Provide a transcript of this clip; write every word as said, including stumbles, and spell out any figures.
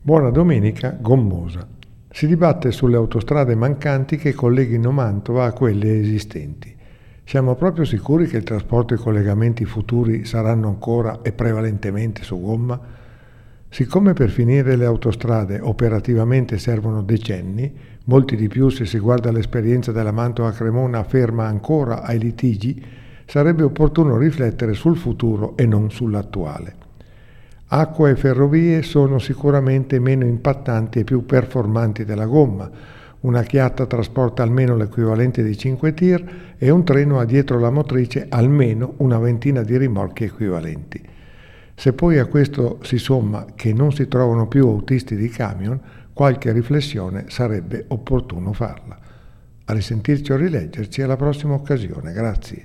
Buona domenica gommosa. Si dibatte sulle autostrade mancanti che colleghino Mantova a quelle esistenti. Siamo proprio sicuri che il trasporto e i collegamenti futuri saranno ancora e prevalentemente su gomma? Siccome per finire le autostrade operativamente servono decenni, molti di più se si guarda l'esperienza della Mantova-Cremona ferma ancora ai litigi, sarebbe opportuno riflettere sul futuro e non sull'attuale. Acqua e ferrovie sono sicuramente meno impattanti e più performanti della gomma. Una chiatta trasporta almeno l'equivalente di cinque tir e un treno ha dietro la motrice almeno una ventina di rimorchi equivalenti. Se poi a questo si somma che non si trovano più autisti di camion, qualche riflessione sarebbe opportuno farla. A risentirci o rileggerci alla prossima occasione. Grazie.